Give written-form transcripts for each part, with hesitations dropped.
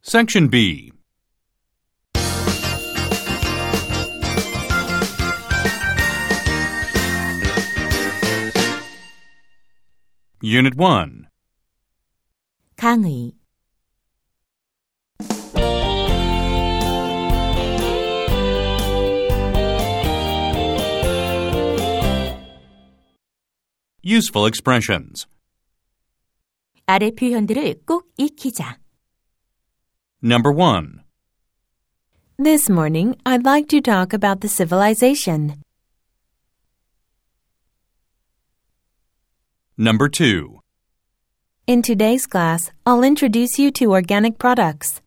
Section B. Unit 1. 강의 Useful expressions. 아래 표현들을 꼭 익히자. Number 1. This morning, I'd like to talk about the civilization. Number 2. In today's class, I'll introduce you to organic products.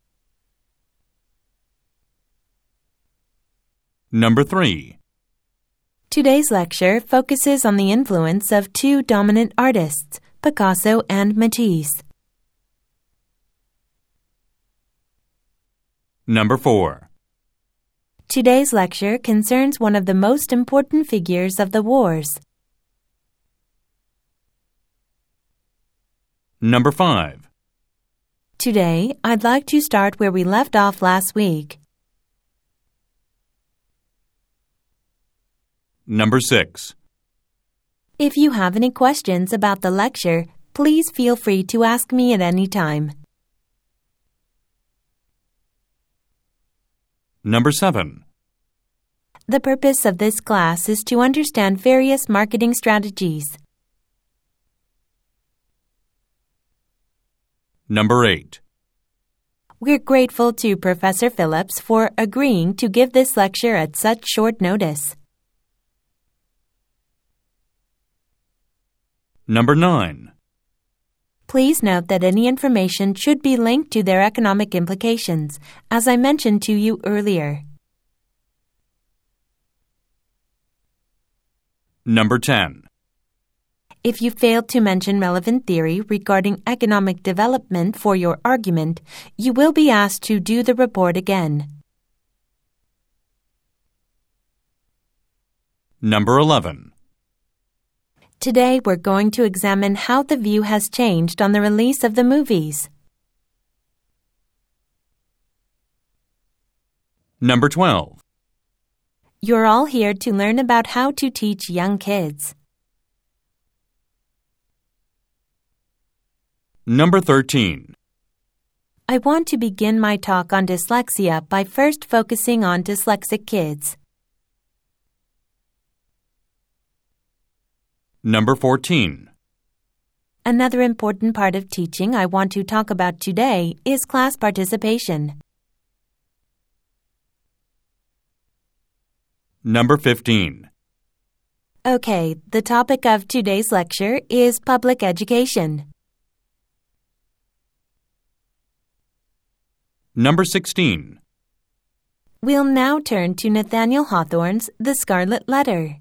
Number 3. Today's lecture focuses on the influence of two dominant artists, Picasso and Matisse. Number 4. Today's lecture concerns one of the most important figures of the wars. Number 5. Today, I'd like to start where we left off last week. Number 6. If you have any questions about the lecture, please feel free to ask me at any time. Number 7. The purpose of this class is to understand various marketing strategies. Number 8. We're grateful to Professor Phillips for agreeing to give this lecture at such short notice. Number 9. Please note that any information should be linked to their economic implications, as I mentioned to you earlier. Number 10. If you failed to mention relevant theory regarding economic development for your argument, you will be asked to do the report again. Number 11. Today we're going to examine how the view has changed on the release of the movies. Number 12. You're all here to learn about how to teach young kids. Number 13. I want to begin my talk on dyslexia by first focusing on dyslexic kids. Number 14. Another important part of teaching I want to talk about today is class participation. Number 15. Okay, the topic of today's lecture is public education. Number 16. We'll now turn to Nathaniel Hawthorne's The Scarlet Letter.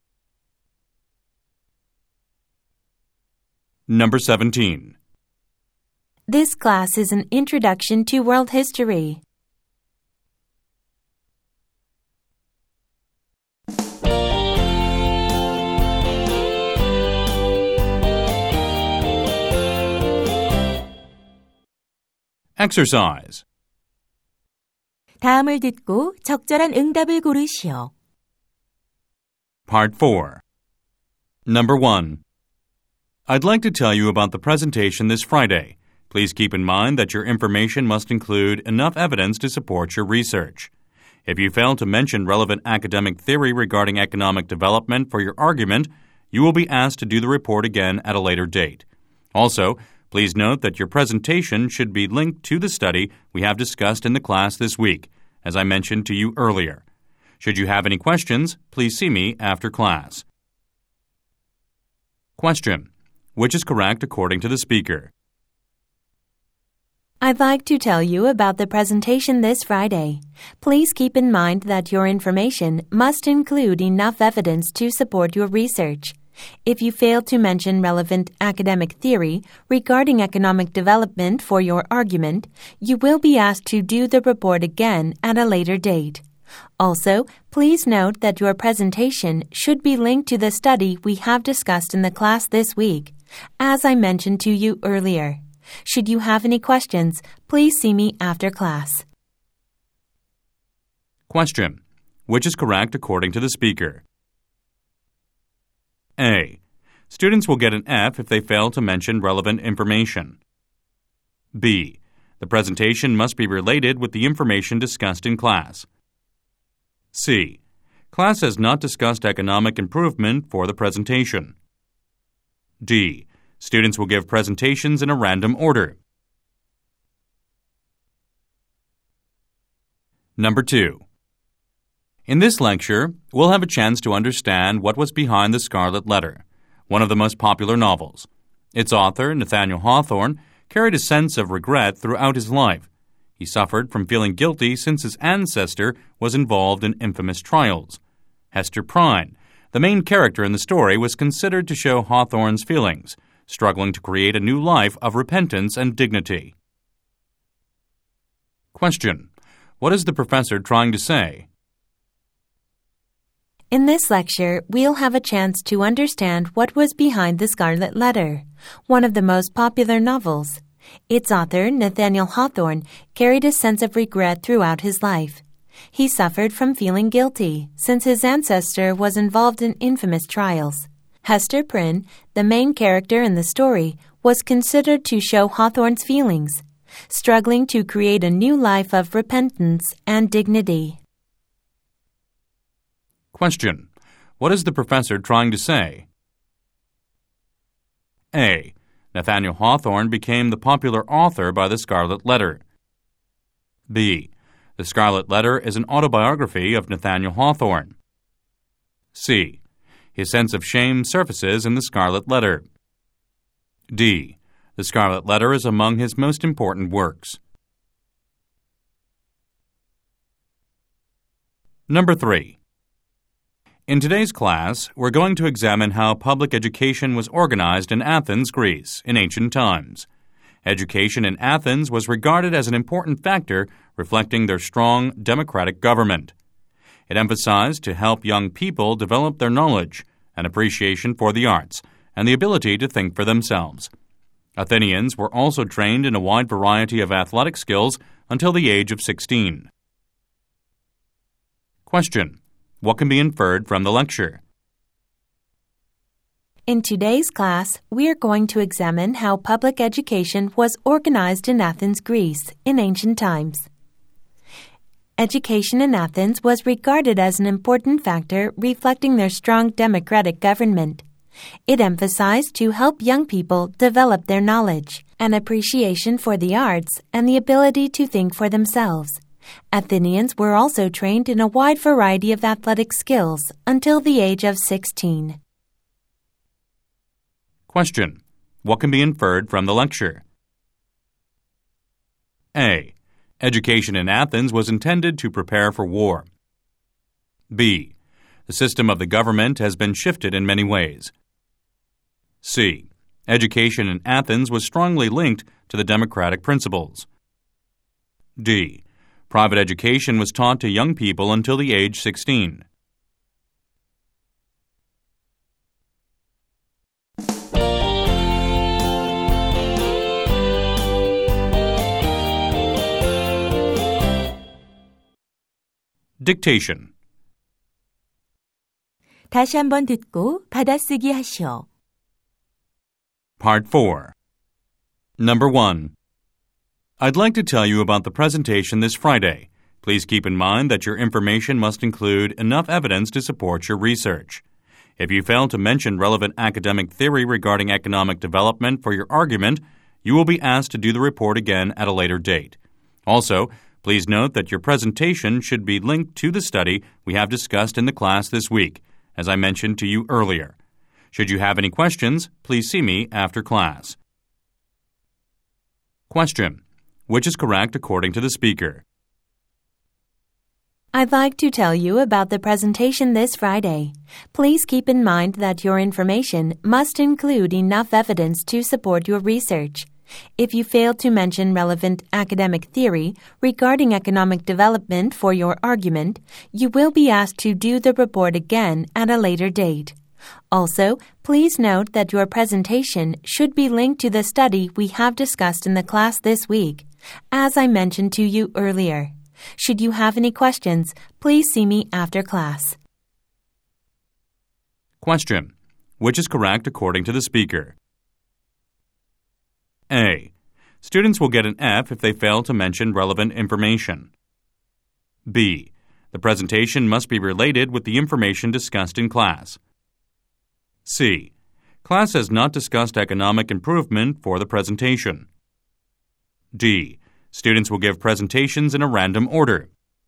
Number 17. This class is an introduction to world history. Exercise. 다음을 듣고 적절한 응답을 고르시오. Part 4. Number 1. I'd like to tell you about the presentation this Friday. Please keep in mind that your information must include enough evidence to support your research. If you fail to mention relevant academic theory regarding economic development for your argument, you will be asked to do the report again at a later date. Also, please note that your presentation should be linked to the study we have discussed in the class this week, as I mentioned to you earlier. Should you have any questions, please see me after class. Question. Which is correct according to the speaker? I'd like to tell you about the presentation this Friday. Please keep in mind that your information must include enough evidence to support your research. If you fail to mention relevant academic theory regarding economic development for your argument, you will be asked to do the report again at a later date. Also, please note that your presentation should be linked to the study we have discussed in the class this week, as I mentioned to you earlier. Should you have any questions, please see me after class. Question. Which is correct according to the speaker? A. Students will get an F if they fail to mention relevant information. B. The presentation must be related with the information discussed in class. C. Class has not discussed economic improvement for the presentation. D. Students will give presentations in a random order. Number 2. In this lecture, we'll have a chance to understand what was behind The Scarlet Letter, one of the most popular novels. Its author, Nathaniel Hawthorne, carried a sense of regret throughout his life. He suffered from feeling guilty since his ancestor was involved in infamous trials. Hester Prynne, the main character in the story, was considered to show Hawthorne's feelings, struggling to create a new life of repentance and dignity. Question. What is the professor trying to say? In this lecture, we'll have a chance to understand what was behind The Scarlet Letter, one of the most popular novels. Its author, Nathaniel Hawthorne, carried a sense of regret throughout his life. He suffered from feeling guilty since his ancestor was involved in infamous trials. Hester Prynne, the main character in the story, was considered to show Hawthorne's feelings, struggling to create a new life of repentance and dignity. Question. What is the professor trying to say? A. Nathaniel Hawthorne became the popular author by The Scarlet Letter. B. The Scarlet Letter is an autobiography of Nathaniel Hawthorne. C. His sense of shame surfaces in The Scarlet Letter. D. The Scarlet Letter is among his most important works. Number 3. In today's class, we're going to examine how public education was organized in Athens, Greece, in ancient times. Education in Athens was regarded as an important factor reflecting their strong democratic government. It emphasized to help young people develop their knowledge, an appreciation for the arts, and the ability to think for themselves. Athenians were also trained in a wide variety of athletic skills until the age of 16. Question. What can be inferred from the lecture? In today's class, we are going to examine how public education was organized in Athens, Greece, in ancient times. Education in Athens was regarded as an important factor reflecting their strong democratic government. It emphasized to help young people develop their knowledge, an appreciation for the arts, and the ability to think for themselves. Athenians were also trained in a wide variety of athletic skills until the age of 16. Question. What can be inferred from the lecture? A. Education in Athens was intended to prepare for war. B. The system of the government has been shifted in many ways. C. Education in Athens was strongly linked to the democratic principles. D. Private education was taught to young people until the age 16. Dictation. 다시 한번 듣고 받아쓰기 하시오. Part 4. Number 1. I'd like to tell you about the presentation this Friday. Please keep in mind that your information must include enough evidence to support your research. If you fail to mention relevant academic theory regarding economic development for your argument, you will be asked to do the report again at a later date. Also, please note that your presentation should be linked to the study we have discussed in the class this week, as I mentioned to you earlier. Should you have any questions, please see me after class. Question. Which is correct according to the speaker? I'd like to tell you about the presentation this Friday. Please keep in mind that your information must include enough evidence to support your research. If you fail to mention relevant academic theory regarding economic development for your argument, you will be asked to do the report again at a later date. Also, please note that your presentation should be linked to the study we have discussed in the class this week, as I mentioned to you earlier. Should you have any questions, please see me after class. Question: which is correct according to the speaker? A. Students will get an F if they fail to mention relevant information. B. The presentation must be related with the information discussed in class. C. Class has not discussed economic improvement for the presentation. D. Students will give presentations in a random order.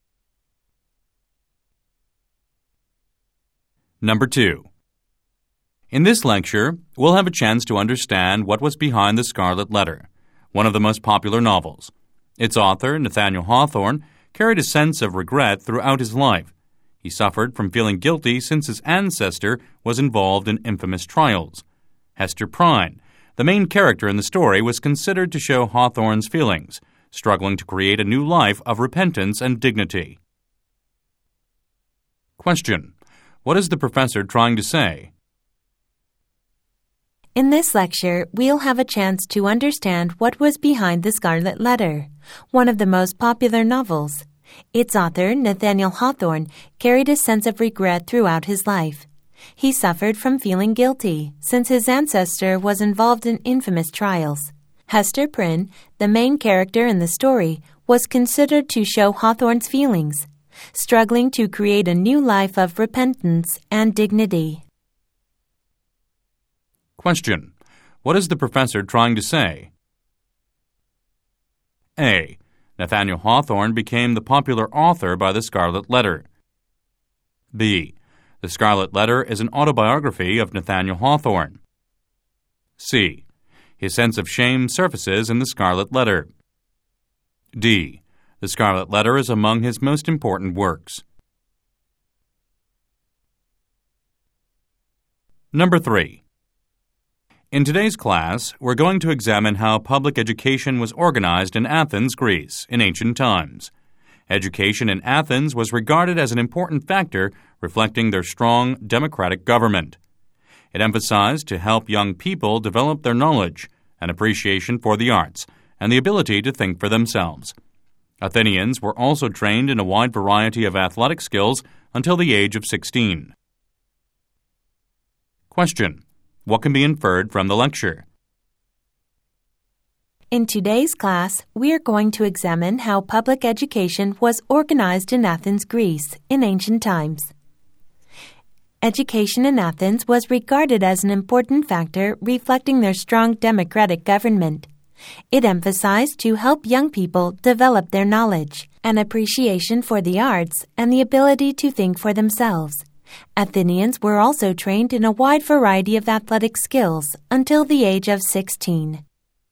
Number 2. In this lecture, we'll have a chance to understand what was behind The Scarlet Letter, one of the most popular novels. Its author, Nathaniel Hawthorne, carried a sense of regret throughout his life. He suffered from feeling guilty since his ancestor was involved in infamous trials. Hester Prynne, the main character in the story, was considered to show Hawthorne's feelings, struggling to create a new life of repentance and dignity. Question: what is the professor trying to say? In this lecture, we'll have a chance to understand what was behind The Scarlet Letter, one of the most popular novels. Its author, Nathaniel Hawthorne, carried a sense of regret throughout his life. He suffered from feeling guilty, since his ancestor was involved in infamous trials. Hester Prynne, the main character in the story, was considered to show Hawthorne's feelings, struggling to create a new life of repentance and dignity. Question: what is the professor trying to say? A. Nathaniel Hawthorne became the popular author by The Scarlet Letter. B. The Scarlet Letter is an autobiography of Nathaniel Hawthorne. C. His sense of shame surfaces in The Scarlet Letter. D. The Scarlet Letter is among his most important works. Number 3. In today's class, we're going to examine how public education was organized in Athens, Greece, in ancient times. Education in Athens was regarded as an important factor reflecting their strong democratic government. It emphasized to help young people develop their knowledge, an appreciation for the arts, and the ability to think for themselves. Athenians were also trained in a wide variety of athletic skills until the age of 16. Question: what can be inferred from the lecture? In today's class, we are going to examine how public education was organized in Athens, Greece, in ancient times. Education in Athens was regarded as an important factor reflecting their strong democratic government. It emphasized to help young people develop their knowledge, an appreciation for the arts, and the ability to think for themselves. Athenians were also trained in a wide variety of athletic skills until the age of 16.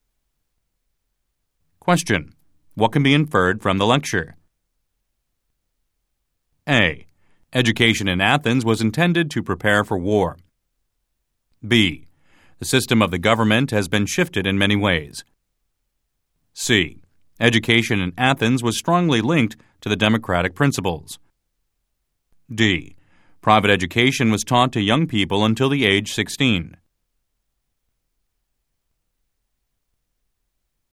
Question: what can be inferred from the lecture? A. Education in Athens was intended to prepare for war. B. The system of the government has been shifted in many ways. C. Education in Athens was strongly linked to the democratic principles. D. Private education was taught to young people until the age 16.